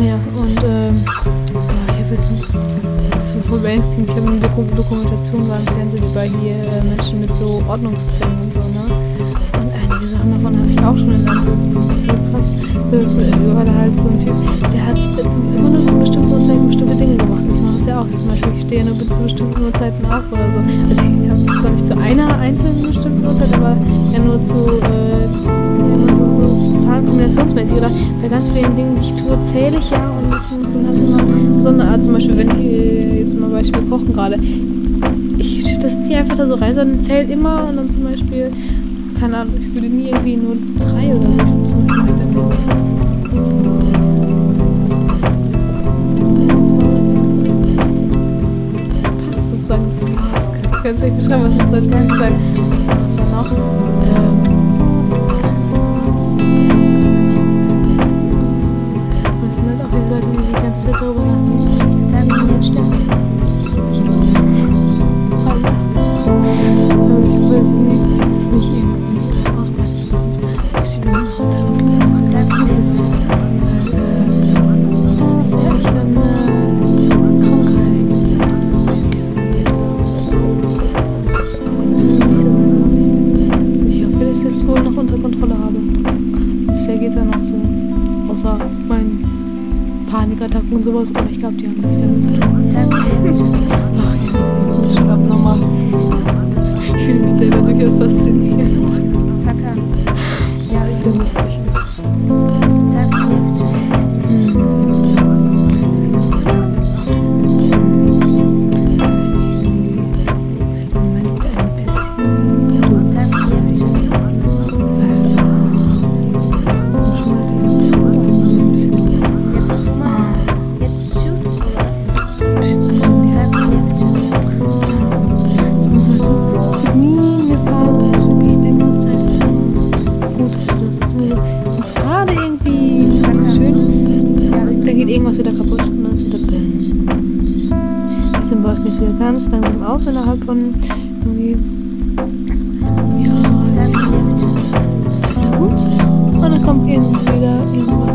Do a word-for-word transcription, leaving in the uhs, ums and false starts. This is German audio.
Ja, und ähm, ja, ich habe letztens, das war voll beängstigend, ich habe eine Doku- Dokumentation war im Fernsehen über hier äh, Menschen mit so Ordnungszwängen und so, ne? Und einige Sachen davon habe ich auch schon in Land sitzen, das ist voll krass. Das ist, äh, weil er halt so ein Typ, der hat jetzt immer nur zu bestimmten Uhrzeiten bestimmte Dinge gemacht. Ich mache das ja auch, zum Beispiel, ich stehe nur zu bestimmten Uhrzeiten auf oder so. Also ich habe zwar nicht zu einer einzelnen bestimmten Uhrzeit, aber ja nur zu, äh, ja, nur so, so zahlenkombinationsmäßig oder bei ganz vielen Dingen, die ich tue, zähle ich ja und das muss dann halt immer besondere Art, zum Beispiel, wenn ich äh, jetzt mal Beispiel kochen gerade, ich schütte das nie einfach da so rein, sondern zählt immer und dann zum Beispiel, keine Ahnung, ich würde nie irgendwie nur drei oder so, so mache ich dann nicht. Passt sozusagen, das kann ich nicht beschreiben, was das sollte ich sagen. Was war noch? Ähm, Leute, die die ganze Zeit darüber nachdenken. Da bin ich jetzt stimmt. Also ich weiß nicht, dass ich das nicht irgendwie ausbreiten muss. Ich stehe dann noch da ein bisschen so da bin ich jetzt sagen, weil das ist ja echt eine Krankheit. Das weiß ich so nicht. Das ist nicht so, glaube ich. Also ich hoffe, dass ich das wohl noch unter Kontrolle habe. Bisher geht es ja noch so. Außer mein Panikattacken und sowas, aber ich glaube, die haben nicht damit zu tun. Ach ja, das ist schon abnormal. Ich fühle mich selber durchaus fasziniert. Ja, ist ja lustig. Irgendwas wieder kaputt und dann ist wieder drin. Deswegen baue ich mich wieder ganz langsam auf innerhalb von irgendwie. Ja, dann ist wieder gut. Und dann kommt irgendwie wieder irgendwas.